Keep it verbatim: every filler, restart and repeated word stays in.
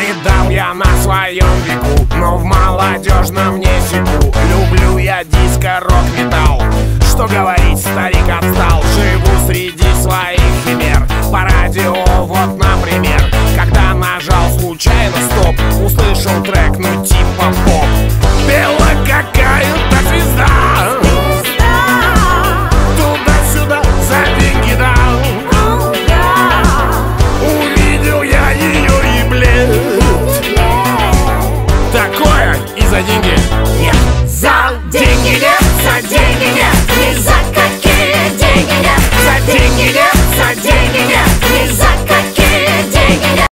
Видал я на своем веку, но в молодежном не секу. Люблю я диско, рок, металл. Что говорить, старик отстал.